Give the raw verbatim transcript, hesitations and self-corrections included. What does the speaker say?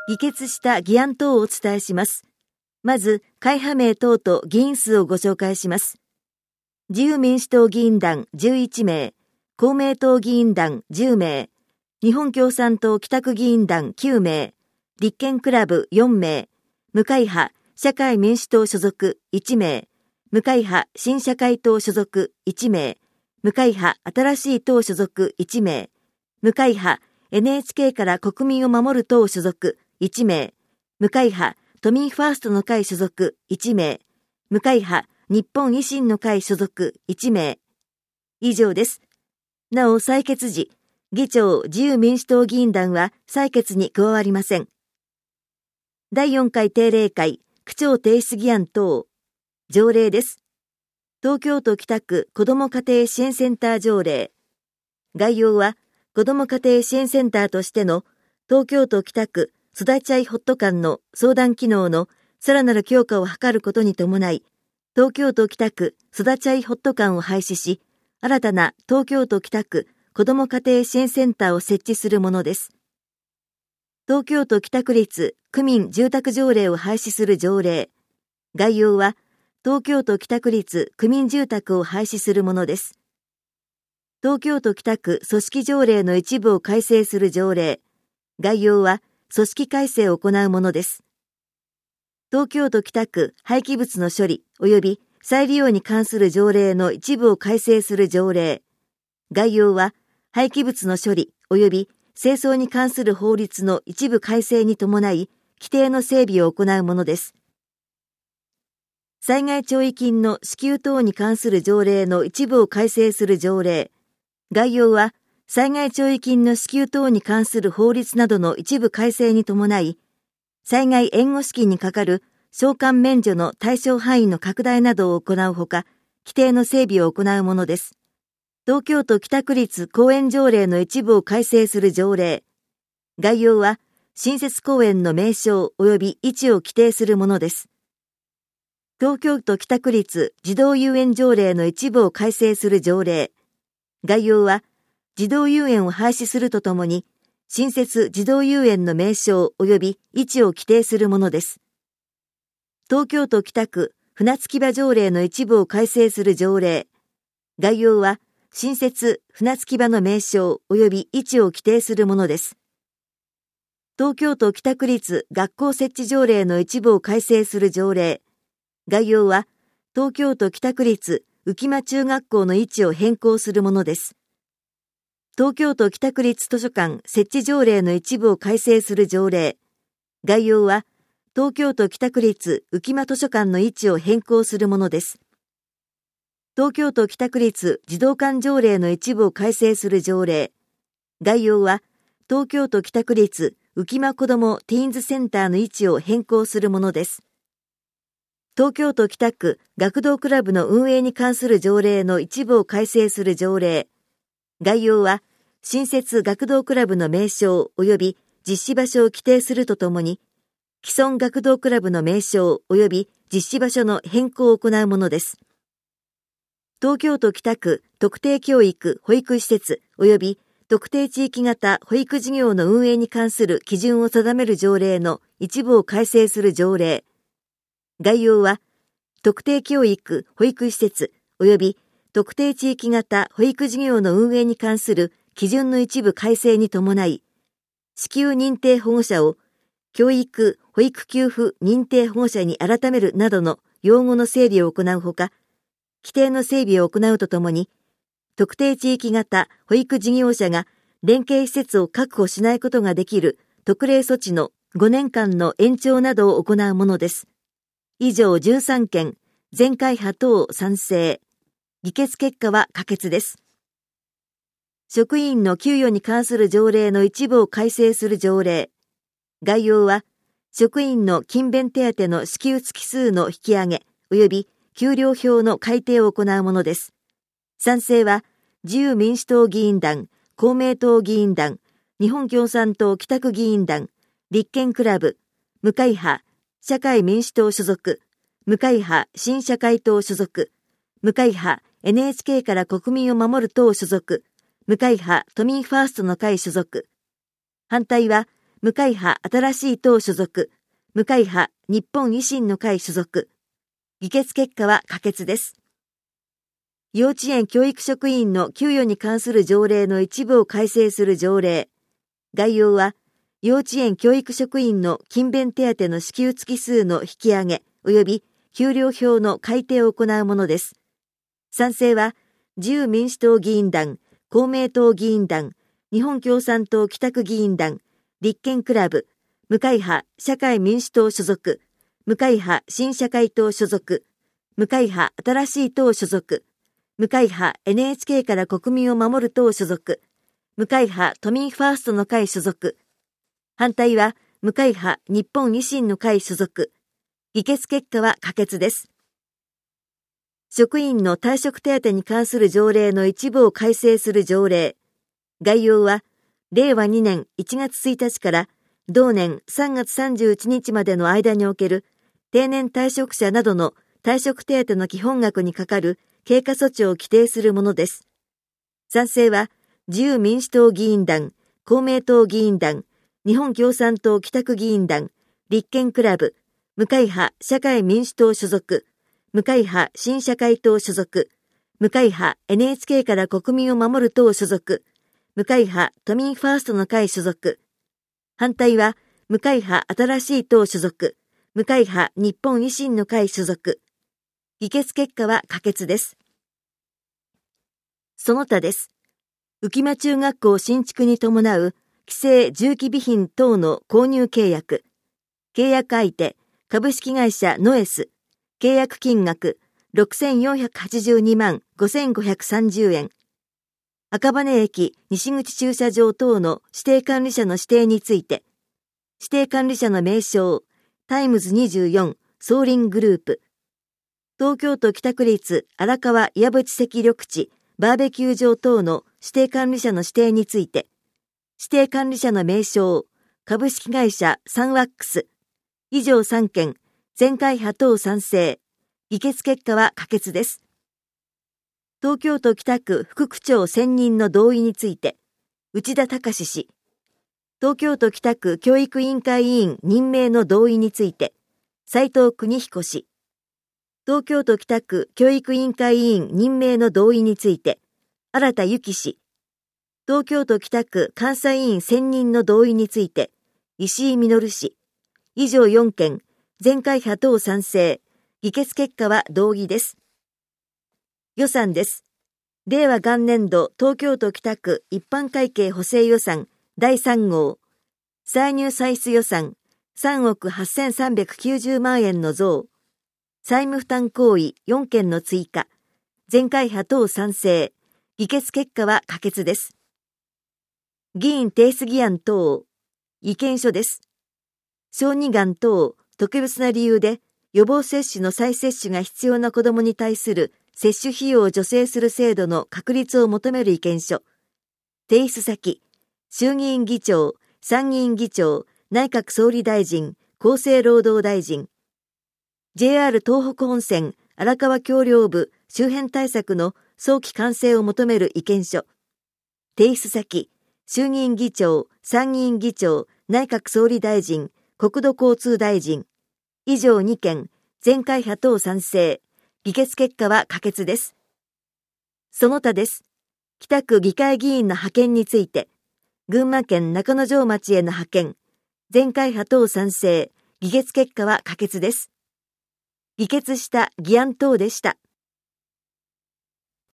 議決した議案等をお伝えします。まず、会派名等と議員数をご紹介します。自由民主党議員団じゅういちめい、公明党議員団じゅうめい、日本共産党北区議員団きゅうめい、立憲クラブよんめい、無会派社会民主党所属いちめい、無会派新社会党所属いちめい、無会派新しい党所属いちめい、無会派 エヌエイチケー から国民を守る党所属いちめい、無会派都民ファーストの会所属いちめい、無会派日本維新の会所属いちめい。以上です。なお採決時、議長自由民主党議員団は採決に加わりません。だいよんかい定例会、区長提出議案等、条例です。東京都北区子ども家庭支援センター条例。概要は、子ども家庭支援センターとしての東京都北区育ち合いホット館の相談機能のさらなる強化を図ることに伴い、東京都北区育ち合いホット館を廃止し、新たな東京都北区子ども家庭支援センターを設置するものです。東京都北区立区民住宅条例を廃止する条例。概要は、東京都北区立区民住宅を廃止するものです。東京都北区組織条例の一部を改正する条例。概要は、組織改正を行うものです。東京都北区廃棄物の処理及び再利用に関する条例の一部を改正する条例。概要は、廃棄物の処理及び清掃に関する法律の一部改正に伴い、規定の整備を行うものです。災害弔慰金の支給等に関する条例の一部を改正する条例。概要は、災害弔慰金の支給等に関する法律などの一部改正に伴い、災害援護資金にかかる償還免除の対象範囲の拡大などを行うほか、規定の整備を行うものです。東京都北区立公園条例の一部を改正する条例。概要は、新設公園の名称及び位置を規定するものです。東京都北区立児童遊園条例の一部を改正する条例。概要は、児童遊園を廃止するとともに、新設児童遊園の名称及び位置を規定するものです。東京都北区船着き場条例の一部を改正する条例。概要は、新設船着き場の名称及び位置を規定するものです。東京都北区立学校設置条例の一部を改正する条例。概要は、東京都北区立浮間中学校の位置を変更するものです。東京都北区立図書館設置条例の一部を改正する条例。概要は、東京都北区立浮間図書館の位置を変更するものです。東京都北区立児童館条例の一部を改正する条例。概要は、東京都北区立浮間子どもティーンズセンターの位置を変更するものです。東京都北区学童クラブの運営に関する条例の一部を改正する条例。概要は、新設学童クラブの名称及び実施場所を規定するとともに、既存学童クラブの名称及び実施場所の変更を行うものです。東京都北区特定教育保育施設及び特定地域型保育事業の運営に関する基準を定める条例の一部を改正する条例。概要は、特定教育保育施設及び特定地域型保育事業の運営に関する基準の一部改正に伴い、支給認定保護者を教育保育給付認定保護者に改めるなどの用語の整理を行うほか、規定の整備を行うとともに、特定地域型保育事業者が連携施設を確保しないことができる特例措置のごねんかんの延長などを行うものです。以上じゅうさんけん、全会派等賛成。議決結果は可決です。職員の給与に関する条例の一部を改正する条例。概要は、職員の勤勉手当の支給月数の引き上げ及び給料表の改定を行うものです。賛成は、自由民主党議員団、公明党議員団、日本共産党北区議員団、立憲クラブ、無会派、社会民主党所属、無会派新社会党所属、無会派 エヌエイチケー から国民を守る党所属、無会派都民ファーストの会所属。反対は、 無会派新しい党所属、無会派日本維新の会所属。議決結果は可決です。幼稚園教育職員の給与に関する条例の一部を改正する条例。概要は、幼稚園教育職員の勤勉手当の支給月数の引き上げ及び給料表の改定を行うものです。賛成は、自由民主党議員団、公明党議員団、日本共産党北区議員団、立憲クラブ、無会派社会民主党所属、無会派新社会党所属、無会派新しい党所属、無会派 エヌエイチケー から国民を守る党所属、無会派都民ファーストの会所属。反対は無会派日本維新の会所属。議決結果は可決です。職員の退職手当に関する条例の一部を改正する条例。概要は、れいわにねんいちがつついたちから同年さんがつさんじゅういちにちまでの間における定年退職者などの退職手当の基本額にかかる経過措置を規定するものです。賛成は、自由民主党議員団、公明党議員団、日本共産党北区議員団、立憲クラブ、無会派社会民主党所属、無会派新社会党所属、無会派 エヌエイチケー から国民を守る党所属、無会派都民ファーストの会所属。反対は、無会派新しい党所属、無会派日本維新の会所属。議決結果は可決です。その他です。浮間中学校新築に伴う規制重機備品等の購入契約。契約相手、株式会社ノエス。契約金額ろくせんよんひゃくはちじゅうにまんごせんごひゃくさんじゅうえん。赤羽駅西口駐車場等の指定管理者の指定について、指定管理者の名称、タイムズにじゅうよんソーリングループ。東京都北区立荒川岩淵赤緑地バーベキュー場等の指定管理者の指定について、指定管理者の名称、株式会社サンワックス。以上さんけん、全会派等賛成。議決結果は可決です。東京都北区副区長選任の同意について、内田隆氏。東京都北区教育委員会委員任命の同意について、斉藤邦彦氏。東京都北区教育委員会委員任命の同意について、新田由紀氏。東京都北区監査委員選任の同意について、石井実氏。以上よんけん、全会派等賛成。議決結果は同意です。予算です。令和元年度東京都北区一般会計補正予算だいさん号。歳入歳出予算さんおくはっせんさんびゃくきゅうじゅうまんえんの増。債務負担行為よんけんの追加。全会派等賛成。議決結果は可決です。議員提出議案等。意見書です。小児がん等特別な理由で予防接種の再接種が必要な子どもに対する接種費用を助成する制度の確立を求める意見書。提出先、衆議院議長、参議院議長、内閣総理大臣、厚生労働大臣。ジェイアール 東北本線荒川橋梁部周辺対策の早期完成を求める意見書。提出先、衆議院議長、参議院議長、内閣総理大臣、国土交通大臣。以上にけん、全会派等賛成。議決結果は可決です。その他です。北区議会議員の派遣について、群馬県中之条町への派遣。全会派等賛成。議決結果は可決です。議決した議案等でした。